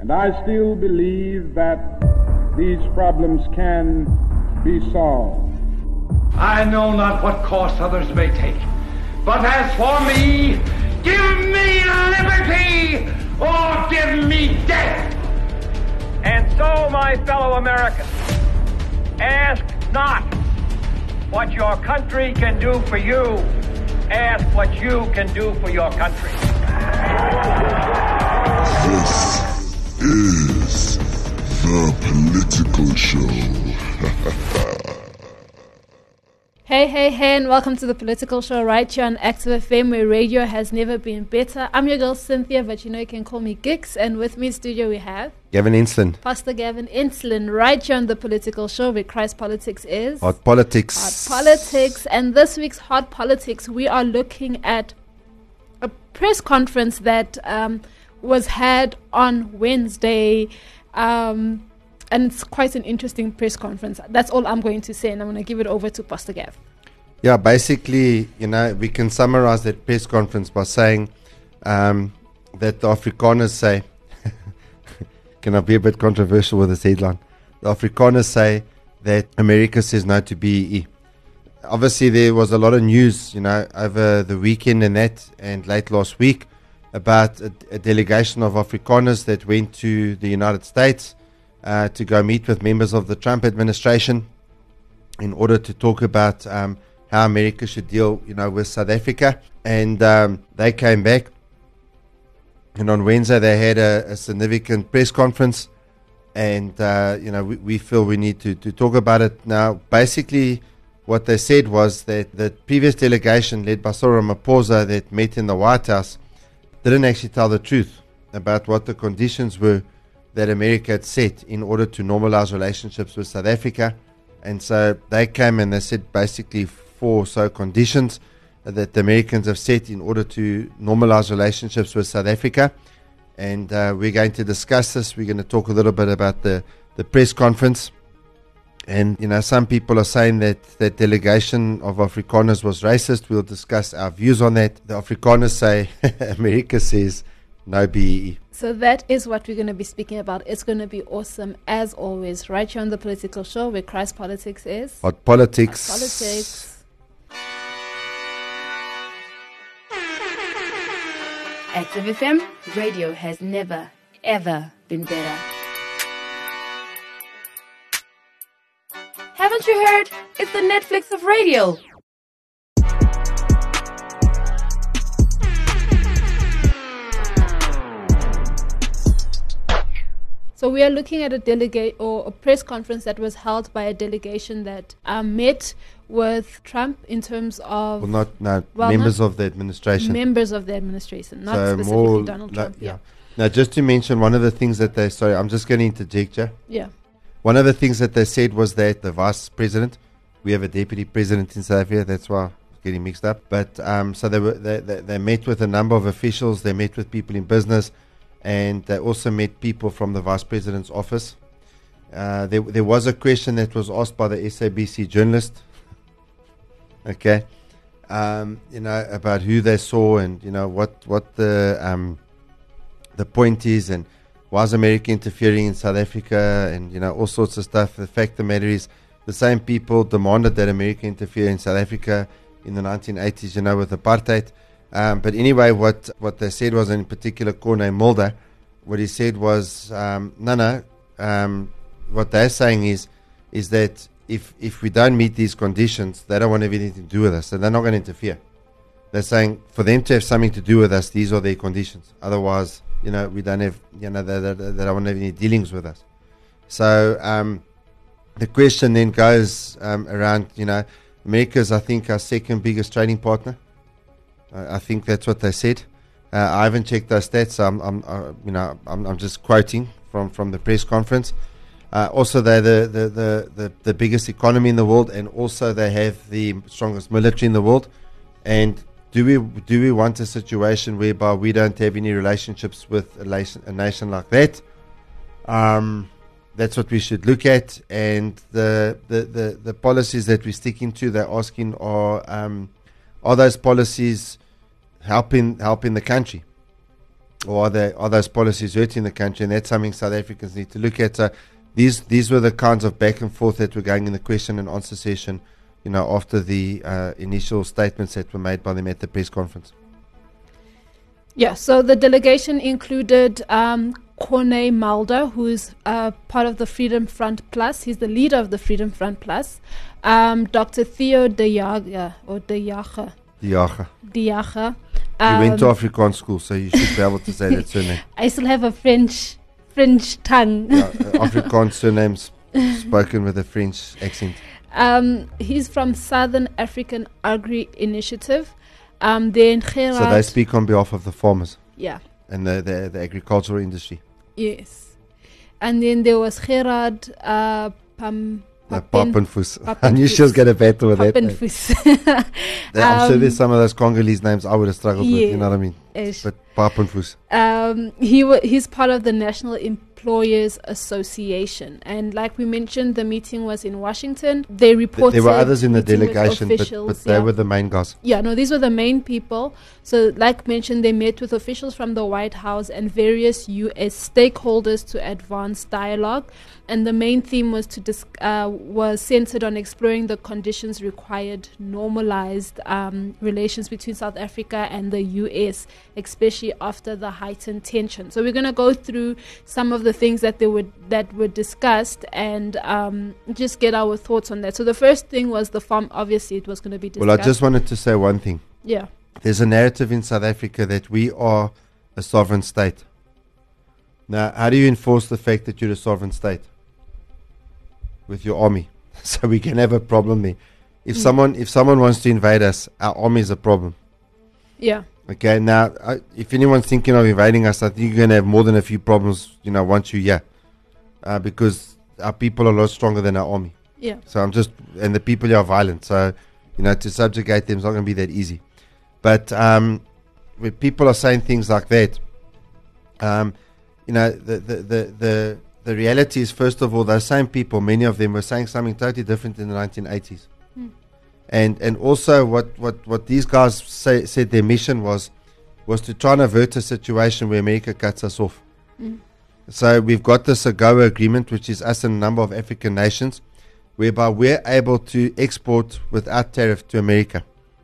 And I still believe that these problems can be solved. I know not what course others may take, but as for me, give me liberty or give me death. And so, my fellow Americans, ask not what your country can do for you. Ask what you can do for your country. This is The Political Show. Hey, and welcome to The Political Show right here on Active FM, where radio has never been better. I'm your girl Cynthia, but you can call me Gix. And with me in studio we have Gavin Ensslin. Pastor Gavin Ensslin, right here on The Political Show, where Christ Politics is Hot Politics. Hot Politics. And this week's Hot Politics, we are looking at a press conference that was had on Wednesday. And it's quite an interesting press conference. That's all I'm going to say, and I'm going to give it over to Pastor Gav. Yeah, basically, we can summarize that press conference by saying that the Afrikaners say, can I be a bit controversial with this headline? The Afrikaners say that America says no to BEE. Obviously, there was a lot of news, over the weekend and late last week about a delegation of Afrikaners that went to the United States to go meet with members of the Trump administration in order to talk about how America should deal, with South Africa. And they came back, and on Wednesday they had a significant press conference, and we feel we need to talk about it now. Basically, what they said was that the previous delegation led by Cyril Ramaphosa that met in the White House didn't actually tell the truth about what the conditions were that America had set in order to normalize relationships with South Africa. And so they came and they said basically 4 conditions that the Americans have set in order to normalize relationships with South Africa. And we're going to discuss this. We're going to talk a little bit about the press conference. And, some people are saying that that delegation of Afrikaners was racist. We'll discuss our views on that. The Afrikaners say America says no BEE. So that is what we're going to be speaking about. It's going to be awesome, as always, right here on The Political Show, where Christ Politics is Hot Politics. Hot Politics. Active FM, radio has never, ever been better. Haven't you heard? It's the Netflix of radio. So we are looking at a press conference that was held by a delegation that met with Trump in terms of members of the administration. Members of the administration, not so specifically Donald Trump. Yeah. Now, just to mention one of the things that I'm just going to interject here. Yeah. One of the things that they said was that the vice president, we have a deputy president in South Africa, that's why I'm getting mixed up. But so they met with a number of officials, they met with people in business, and they also met people from the Vice President's office. There was a question that was asked by the SABC journalist, okay, about who they saw and what the point is and why is America interfering in South Africa and all sorts of stuff. The fact of the matter is, the same people demanded that America interfere in South Africa in the 1980s, with apartheid. But anyway, what they said was, in particular, Corne Mulder, what he said was, what they're saying is that if we don't meet these conditions, they don't want to have anything to do with us, and they're not going to interfere. They're saying for them to have something to do with us, these are their conditions. Otherwise, we don't have, they don't want to have any dealings with us. So the question then goes around, America's, I think, our second biggest trading partner. I think that's what they said. I haven't checked those stats. So I'm just quoting from the press conference. Also, they're the biggest economy in the world, and also they have the strongest military in the world. And do we want a situation whereby we don't have any relationships with a nation like that? That's what we should look at. And the policies that we're sticking to, they're asking are those policies helping the country? Or are those policies hurting the country? And that's something South Africans need to look at. These were the kinds of back and forth that were going in the question and answer session, after the initial statements that were made by them at the press conference. Yeah, so the delegation included Corne Mulder, who is part of the Freedom Front Plus. He's the leader of the Freedom Front Plus. Dr. Theo De Jager. You went to Afrikaans school, so you should be able to say that surname. I still have a French tongue. Afrikaans surnames spoken with a French accent. He's from Southern African Agri Initiative. Then Gerard, so they speak on behalf of the farmers. Yeah. And the agricultural industry. Yes. And then there was Gerard Papenfuss. I knew she was going to battle with that. I'm sure there's some of those Congolese names I would have struggled with, you know what I mean? But Papenfuss. He's part of the National Employers Association. And like we mentioned, the meeting was in Washington. They reported... There were others in the delegation, but they were the main guys. Yeah, no, these were the main people. So like mentioned, they met with officials from the White House and various U.S. stakeholders to advance dialogue. And the main theme was was centered on exploring the conditions required normalized relations between South Africa and the U.S., especially after the heightened tension. So we're going to go through some of the things that were discussed and just get our thoughts on that. So the first thing was the farm. Obviously, it was going to be discussed. Well, I just wanted to say one thing. Yeah. There's a narrative in South Africa that we are a sovereign state. Now, how do you enforce the fact that you're a sovereign state? With your army. So we can have a problem there. If someone wants to invade us, our army is a problem. Yeah. Okay, now, if anyone's thinking of invading us, I think you're going to have more than a few problems, once you're here. Because our people are a lot stronger than our army. Yeah. So and the people here are violent. So, to subjugate them is not going to be that easy. But when people are saying things like that, the reality is, first of all, those same people, many of them were saying something totally different in the 1980s. And also what these guys said their mission was to try and avert a situation where America cuts us off. So we've got this AGOA agreement, which is us and a number of African nations, whereby we're able to export without tariff to America.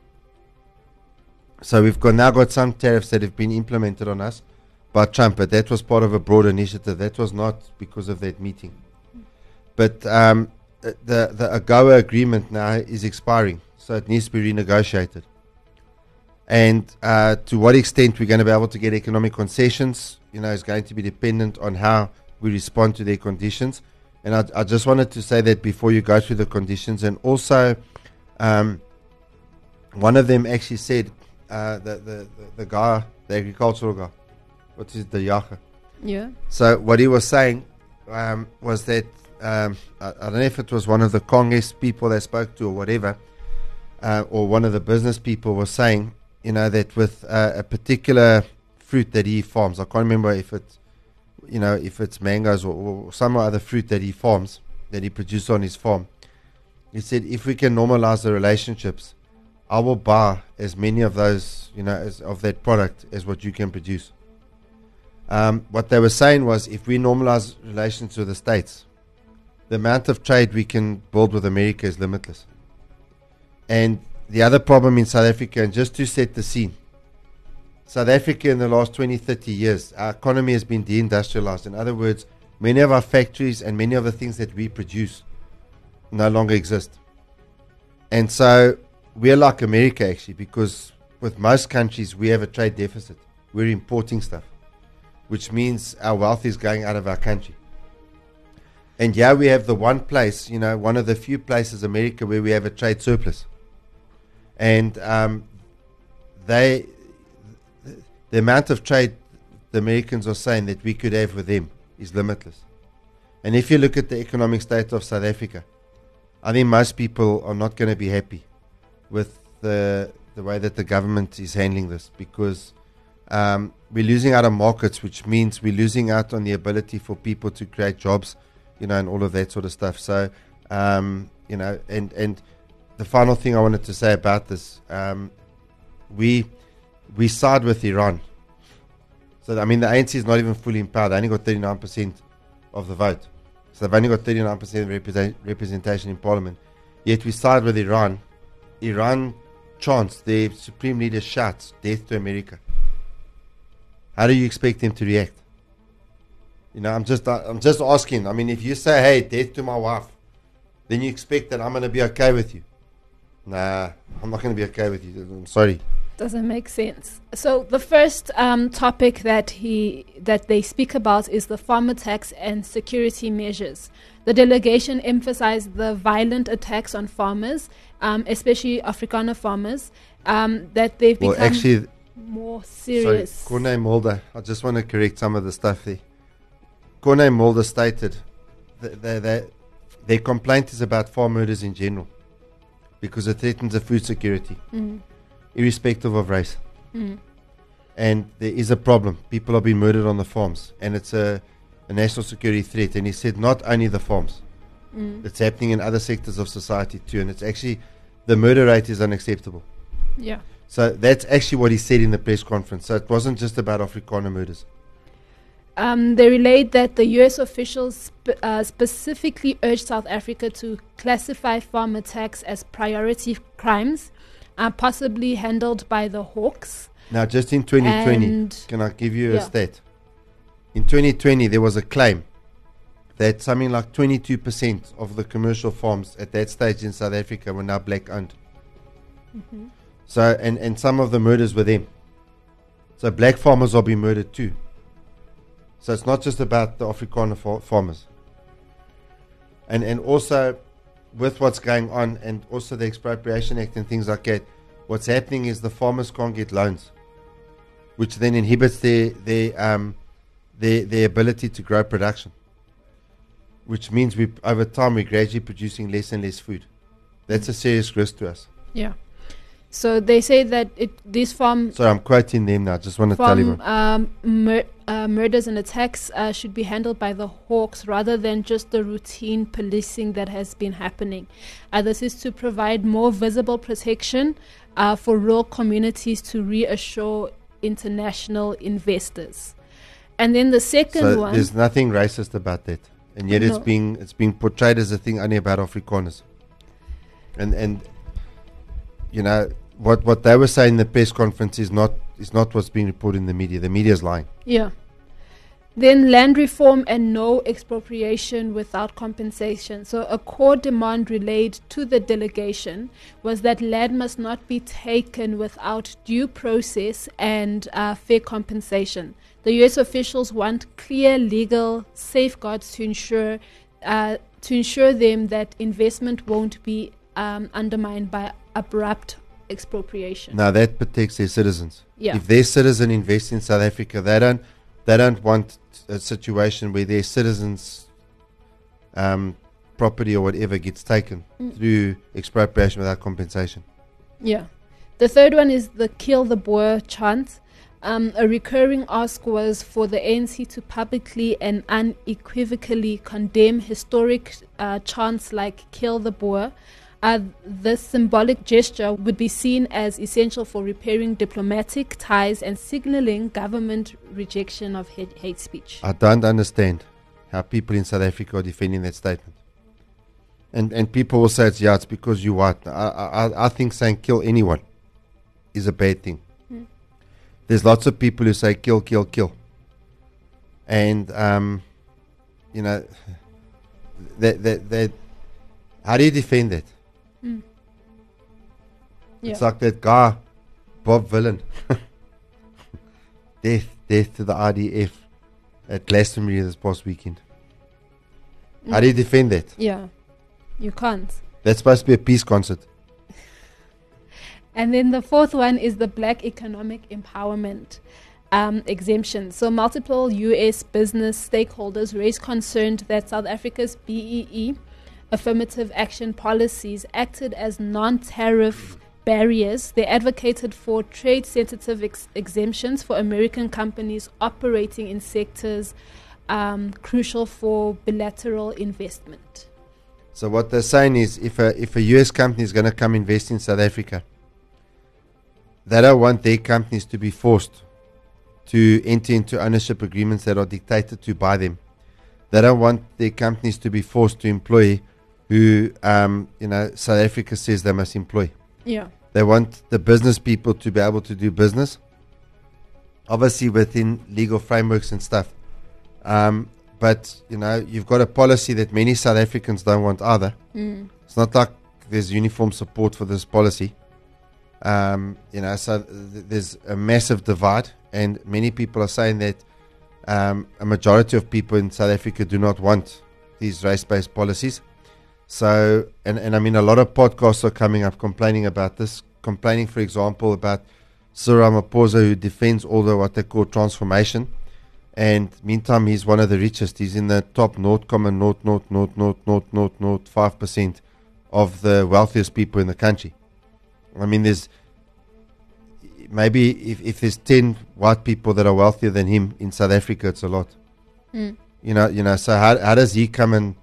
So we've now got some tariffs that have been implemented on us by Trump, but that was part of a broader initiative. That was not because of that meeting. But the AGOA agreement now is expiring, so it needs to be renegotiated. And to what extent we're going to be able to get economic concessions, is going to be dependent on how we respond to their conditions. And I just wanted to say that before you go through the conditions. And also, one of them actually said, the guy, the agricultural guy, what is the Yacha? Yeah. So what he was saying was that I don't know if it was one of the Congress people they spoke to or whatever, or one of the business people was saying, that with a particular fruit that he farms, I can't remember if it's mangoes or some other fruit that he farms, that he produces on his farm. He said, if we can normalize the relationships, I will buy as many of those, of that product as what you can produce. What they were saying was, if we normalize relations with the States, the amount of trade we can build with America is limitless. And the other problem in South Africa, and just to set the scene, South Africa in the last 20, 30 years, our economy has been deindustrialized. In other words, many of our factories and many of the things that we produce no longer exist. And so we're like America, actually, because with most countries, we have a trade deficit. We're importing stuff, which means our wealth is going out of our country. And yeah, we have the one place, one of the few places, America, where we have a trade surplus. And the amount of trade the Americans are saying that we could have with them is limitless. And if you look at the economic state of South Africa, I think most people are not going to be happy with the way that the government is handling this, because we're losing out on markets, which means we're losing out on the ability for people to create jobs, and all of that sort of stuff. So, and the final thing I wanted to say about this, we side with Iran. So, I mean, the ANC is not even fully in power. They only got 39% of the vote. So they've only got 39% representation in parliament. Yet we side with Iran. Iran chants, their supreme leader shouts, death to America. How do you expect them to react? You know, I'm just asking. I mean, if you say, hey, death to my wife, then you expect that I'm going to be okay with you. Nah, I'm not going to be okay with you. I'm sorry. Doesn't make sense. So the first topic that they speak about is the farmer tax and security measures. The delegation emphasized the violent attacks on farmers, especially Afrikaner farmers, that they've become more serious. Sorry, Corne Mulder, I just want to correct some of the stuff there. Corne Mulder stated that their complaint is about farm murders in general because it threatens the food security. Irrespective of race. And there is a problem. People are being murdered on the farms, and it's a national security threat. And he said not only the farms, it's happening in other sectors of society too. And it's actually, the murder rate is unacceptable. Yeah. So that's actually what he said in the press conference. So it wasn't just about Afrikaner murders. They relayed that the U.S. officials specifically urged South Africa to classify farm attacks as priority crimes, possibly handled by the Hawks. Now, just in 2020, can I give you a stat? In 2020, there was a claim that something like 22% of the commercial farms at that stage in South Africa were now black owned. So, and some of the murders were them. So black farmers are being murdered too. So it's not just about the Afrikaner farmers. And also, with what's going on, and also the Expropriation Act and things like that, what's happening is the farmers can't get loans, which then inhibits their ability to grow production, which means over time we're gradually producing less and less food. That's a serious risk to us. Yeah. So they say that these farm... Sorry, I'm quoting them now. Just want to tell you. Murders and attacks should be handled by the Hawks rather than just the routine policing that has been happening. This is to provide more visible protection for rural communities to reassure international investors. And then the second one... There's nothing racist about that. And yet it's being portrayed as a thing only about Afrikaners. And you know... What they were saying in the press conference is not what's being reported in the media. The media is lying. Yeah. Then land reform and no expropriation without compensation. So a core demand relayed to the delegation was that land must not be taken without due process and fair compensation. The U.S. officials want clear legal safeguards to ensure them that investment won't be undermined by abrupt expropriation. Now that protects their citizens. Yeah. If their citizen invests in South Africa, they don't want a situation where their citizens' property or whatever gets taken through expropriation without compensation. Yeah. The third one is the Kill the Boer chant. A recurring ask was for the ANC to publicly and unequivocally condemn historic chants like Kill the Boer. This symbolic gesture would be seen as essential for repairing diplomatic ties and signaling government rejection of hate speech. I don't understand how people in South Africa are defending that statement. And people will say it's because you're white. I think saying kill anyone is a bad thing. There's lots of people who say kill, kill, kill. And, you know, that how do you defend that? It's like that guy, Bob Villan. Death to the RDF at Glastonbury this past weekend. How do you defend that? Yeah, you can't. That's supposed to be a peace concert. And then the fourth one is the Black Economic Empowerment exemption. So multiple U.S. business stakeholders raised concern that South Africa's BEE affirmative action policies acted as non-tariff barriers. They advocated for trade-sensitive exemptions for American companies operating in sectors crucial for bilateral investment. So what they're saying is if a US company is going to come invest in South Africa, they don't want their companies to be forced to enter into ownership agreements that are dictated to by them. They don't want their companies to be forced to employ who, South Africa says they must employ. Yeah. They want the business people to be able to do business, obviously within legal frameworks and stuff. But, you've got a policy that many South Africans don't want either. It's not like there's uniform support for this policy. So there's a massive divide, and many people are saying that a majority of people in South Africa do not want these race-based policies. So, and I mean, a lot of podcasts are coming up complaining about this, complaining, for example, about Cyril Ramaphosa, who defends all the what they call transformation. And meantime, he's one of the richest. He's in the top 0.0000005% of the wealthiest people in the country. I mean, there's maybe if there's 10 white people that are wealthier than him in South Africa, it's a lot. So how does he come and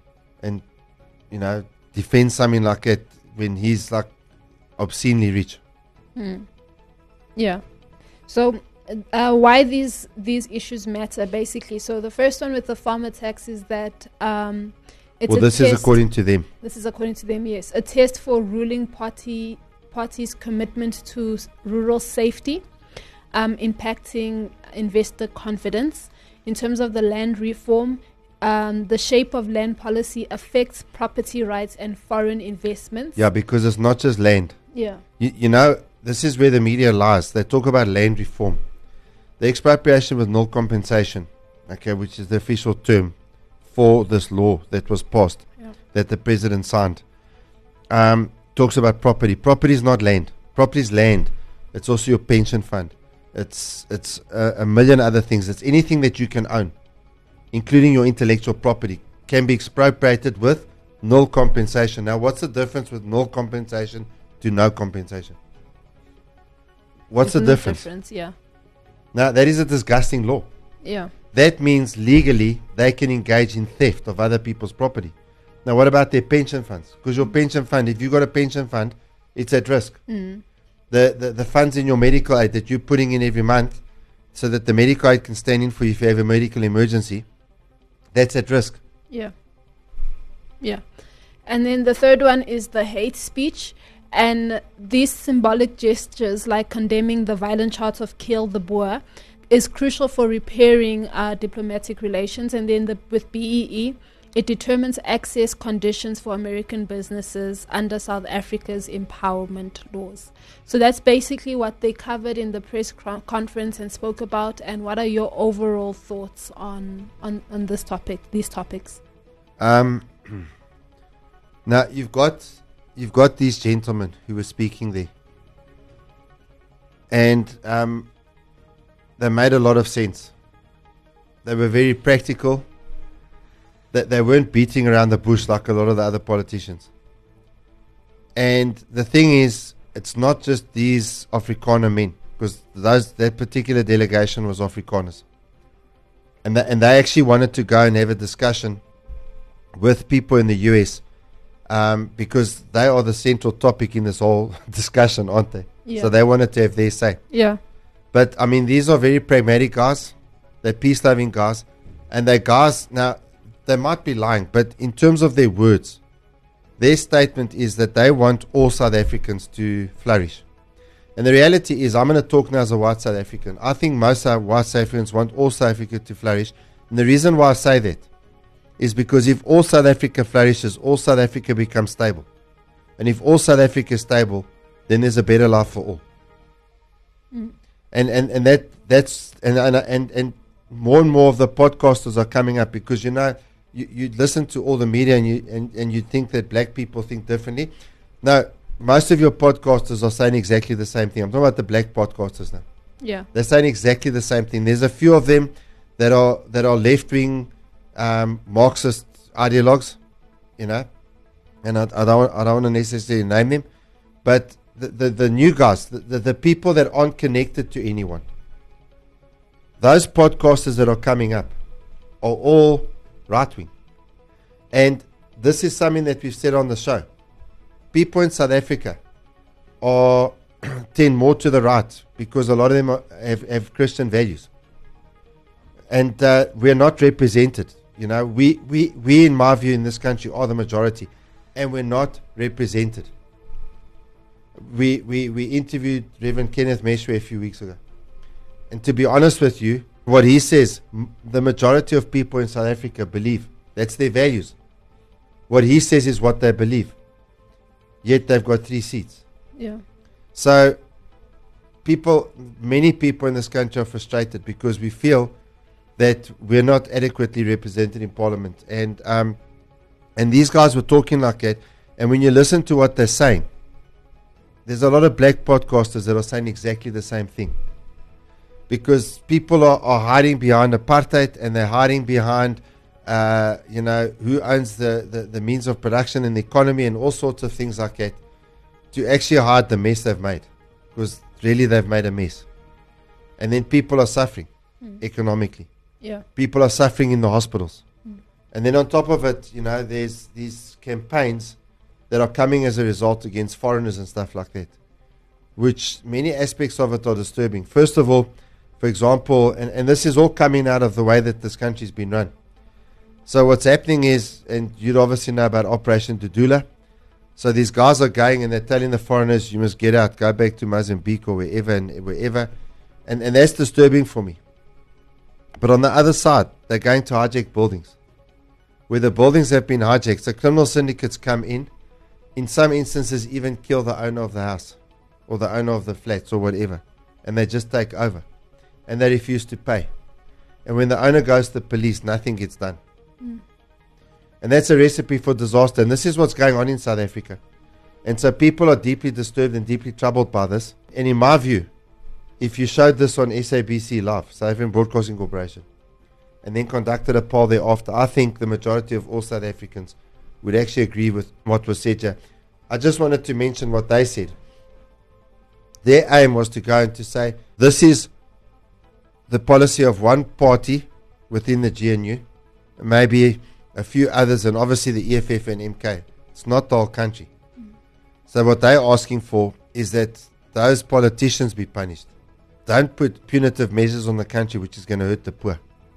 defend something like that when he's like obscenely rich? Yeah. So why these issues matter, basically. So the first one with the farmer tax is that this is according to them. This is according to them, yes. A test for ruling party's commitment to rural safety, impacting investor confidence. In terms of the land reform, the shape of land policy affects property rights and foreign investments. Yeah, because it's not just land. Yeah. This is where the media lies. They talk about land reform. The expropriation with null compensation, which is the official term for this law that was passed, that the president signed, talks about property. Property is not land. Property is land. It's also your pension fund. It's a million other things. It's anything that you can own, including your intellectual property, can be expropriated with null compensation. Now, what's the difference with null compensation to no compensation? What's the difference? Yeah. Now, that is a disgusting law. Yeah. That means legally they can engage in theft of other people's property. Now, what about their pension funds? Because your pension fund, if you've got a pension fund, it's at risk. The funds in your medical aid that you're putting in every month so that the medical aid can stand in for you if you have a medical emergency, that's at risk. Yeah. Yeah. And then the third one is the hate speech. And these symbolic gestures, like condemning the violent charge of Kill the Boer, is crucial for repairing diplomatic relations. And then with BEE, it determines access conditions for American businesses under South Africa's empowerment laws. So that's basically what they covered in the press conference and spoke about. And what are your overall thoughts on this topic, these topics? Now, you've got these gentlemen who were speaking there. And they made a lot of sense. They were very practical. That they weren't beating around the bush like a lot of the other politicians. And the thing is, it's not just these Afrikaner men, because that particular delegation was Afrikaners. And they actually wanted to go and have a discussion with people in the US, because they are the central topic in this whole discussion, aren't they? Yeah. So they wanted to have their say. Yeah. But, I mean, these are very pragmatic guys. They're peace-loving guys. And they're guys, now, they might be lying, but in terms of their words, their statement is that they want all South Africans to flourish. And the reality is, I'm going to talk now as a white South African. I think most white South Africans want all South Africa to flourish. And the reason why I say that is because if all South Africa flourishes, all South Africa becomes stable. And if all South Africa is stable, then there's a better life for all. And more and more of the podcasters are coming up because, you listen to all the media and you think that black people think differently. No, most of your podcasters are saying exactly the same thing. I'm talking about the black podcasters now. Yeah. They're saying exactly the same thing. There's a few of them that are left-wing Marxist ideologues, and I don't want to necessarily name them, but the new guys, the people that aren't connected to anyone, those podcasters that are coming up are all right-wing. And this is something that we've said on the show. People in South Africa are tend more to the right because a lot of them have Christian values. And we're not represented. You know, we, in my view, in this country are the majority, and we're not represented. We interviewed Reverend Kenneth Meshwe a few weeks ago. And to be honest with you, what he says, the majority of people in South Africa believe. That's their values. What he says is what they believe. Yet they've got 3 seats. Yeah. So many people in this country are frustrated because we feel that we're not adequately represented in Parliament. And these guys were talking like that. And when you listen to what they're saying, there's a lot of black podcasters that are saying exactly the same thing. Because people are hiding behind apartheid, and they're hiding behind, who owns the means of production in the economy and all sorts of things like that, to actually hide the mess they've made. Because really they've made a mess. And then people are suffering economically. Yeah. People are suffering in the hospitals. And then on top of it, there's these campaigns that are coming as a result against foreigners and stuff like that, which many aspects of it are disturbing. First of all, for example, and this is all coming out of the way that this country's been run. So what's happening is, and you'd obviously know about Operation Dudula. So these guys are going and they're telling the foreigners, you must get out, go back to Mozambique or wherever and wherever. And that's disturbing for me. But on the other side, they're going to hijack buildings. Where the buildings have been hijacked, so criminal syndicates come in some instances even kill the owner of the house or the owner of the flats or whatever. And they just take over. And they refuse to pay. And when the owner goes to the police, nothing gets done. And that's a recipe for disaster. And this is what's going on in South Africa. And so people are deeply disturbed and deeply troubled by this. And in my view, if you showed this on SABC Live, South African Broadcasting Corporation, and then conducted a poll thereafter, I think the majority of all South Africans would actually agree with what was said here. I just wanted to mention what they said. Their aim was to go and to say, this is the policy of one party within the GNU, maybe a few others, and obviously the EFF and MK. It's not the whole country. So what they're asking for is that those politicians be punished. Don't put punitive measures on the country which is going to hurt the poor.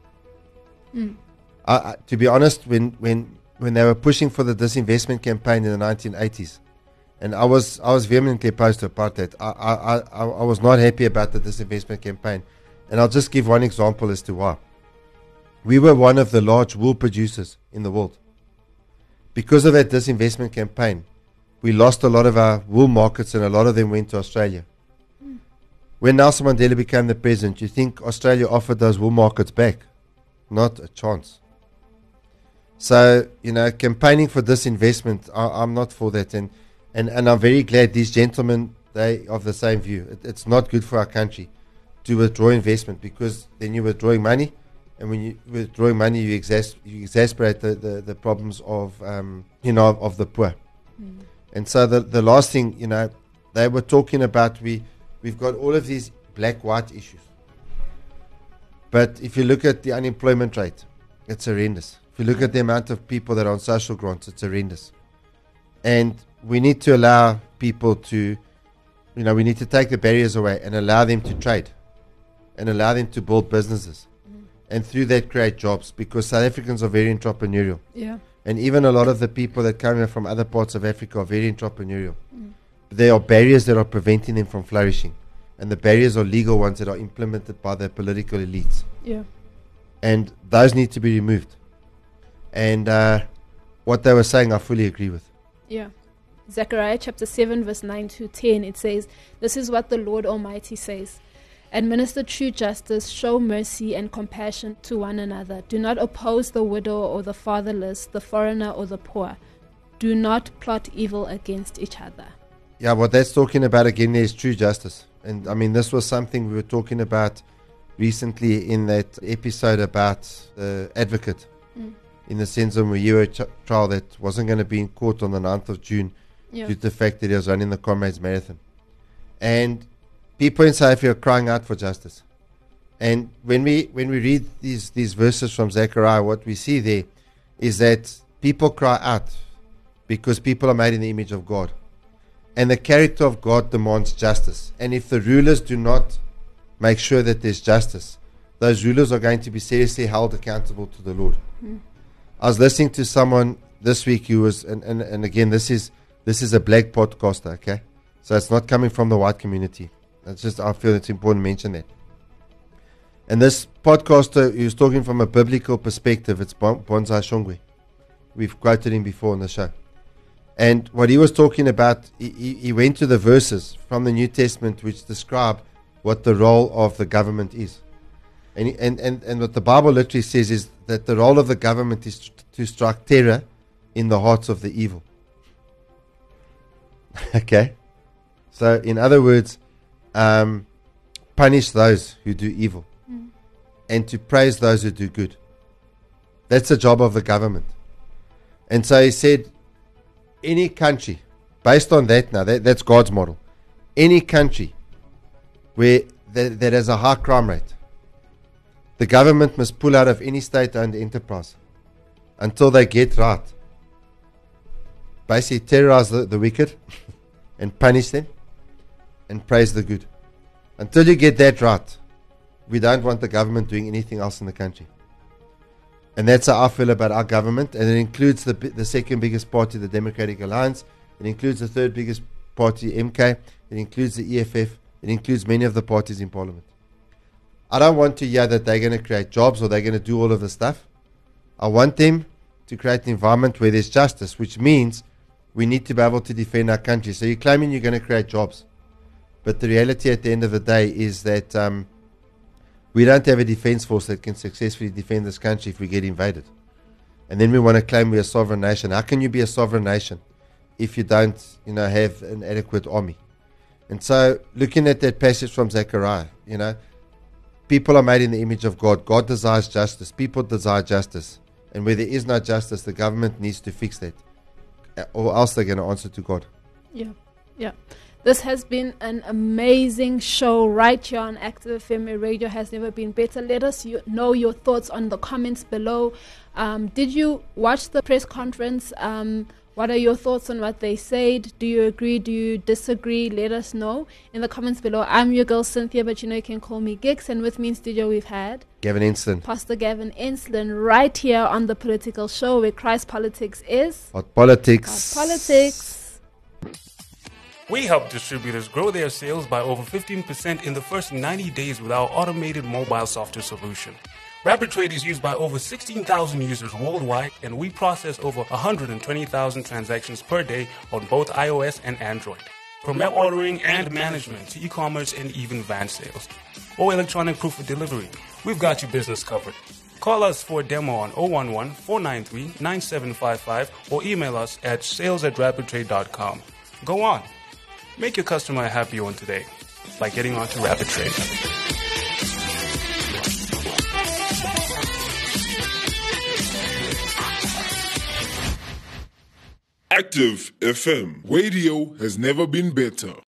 To be honest, when they were pushing for the disinvestment campaign in the 1980s, and I was vehemently opposed to apartheid. I was not happy about the disinvestment campaign. And I'll just give one example as to why. We were one of the large wool producers in the world. Because of that disinvestment campaign, we lost a lot of our wool markets, and a lot of them went to Australia. When Nelson Mandela became the president, you think Australia offered those wool markets back? Not a chance. So, campaigning for disinvestment, I'm not for that. And I'm very glad these gentlemen, they are of the same view. It's not good for our country to withdraw investment, because then you're withdrawing money, and when you're withdrawing money, you exasperate the problems of of the poor. And so the last thing, they were talking about, we've got all of these black-white issues. But if you look at the unemployment rate, it's horrendous. If you look at the amount of people that are on social grants, it's horrendous. And we need to allow people to, we need to take the barriers away and allow them to trade and allow them to build businesses. And through that create jobs, because South Africans are very entrepreneurial. Yeah. And even a lot of the people that come here from other parts of Africa are very entrepreneurial. There are barriers that are preventing them from flourishing. And the barriers are legal ones that are implemented by the political elites. Yeah. And those need to be removed. And what they were saying, I fully agree with. Yeah. Zechariah chapter 7 verse 9 to 10, it says, "This is what the Lord Almighty says. Administer true justice, show mercy and compassion to one another. Do not oppose the widow or the fatherless, the foreigner or the poor. Do not plot evil against each other." Yeah, what that's talking about again there is true justice. And I mean, this was something we were talking about recently in that episode about the advocate, in the sense of a trial that wasn't going to be in court on the 9th of June due to the fact that he was running the Comrades Marathon. And people in South Africa are crying out for justice. And when we read these verses from Zechariah, what we see there is that people cry out because people are made in the image of God. And the character of God demands justice. And if the rulers do not make sure that there's justice, those rulers are going to be seriously held accountable to the Lord. I was listening to someone this week who was, and again, this is a black podcaster, okay? So it's not coming from the white community. It's just, I feel it's important to mention that. And this podcaster, he was talking from a biblical perspective. It's Bonsai Shongwe. We've quoted him before on the show. And what he was talking about, he went to the verses from the New Testament which describe what the role of the government is. And what the Bible literally says is that the role of the government is to strike terror in the hearts of the evil. Okay? So, in other words, punish those who do evil and to praise those who do good. That's the job of the government. And so he said, any country, based on that now, that's God's model. Any country where that has a high crime rate, the government must pull out of any state-owned enterprise until they get right. Basically, terrorize the wicked and punish them and praise the good. Until you get that right, we don't want the government doing anything else in the country. And that's how I feel about our government. And it includes the second biggest party, the Democratic Alliance. It includes the third biggest party, MK. It includes the EFF. It includes many of the parties in Parliament. I don't want to hear that they're going to create jobs or they're going to do all of the stuff. I want them to create an environment where there's justice, which means we need to be able to defend our country. So you're claiming you're going to create jobs. But the reality at the end of the day is that we don't have a defense force that can successfully defend this country if we get invaded. And then we want to claim we're a sovereign nation. How can you be a sovereign nation if you don't, have an adequate army? And so, looking at that passage from Zechariah, people are made in the image of God. God desires justice. People desire justice. And where there is no justice, the government needs to fix that. Or else they're going to answer to God. Yeah. This has been an amazing show right here on Active FM. Radio has never been better. Let us know your thoughts on the comments below. Did you watch the press conference? What are your thoughts on what they said? Do you agree? Do you disagree? Let us know in the comments below. I'm your girl Cynthia, but you can call me Gix. And with me in studio we've had Gavin Ensslin. Pastor Gavin Ensslin, right here on the Political Show, where Christ Politics is Hot Politics. Hot Politics. We help distributors grow their sales by over 15% in the first 90 days with our automated mobile software solution. RapidTrade is used by over 16,000 users worldwide, and we process over 120,000 transactions per day on both iOS and Android. From mail ordering and management to e-commerce and even van sales. Or electronic proof of delivery, we've got your business covered. Call us for a demo on 011-493-9755 or email us at sales@rapidtrade.com. Go on. Make your customer a happy one today by getting onto RapidTrade. Active FM. Radio has never been better.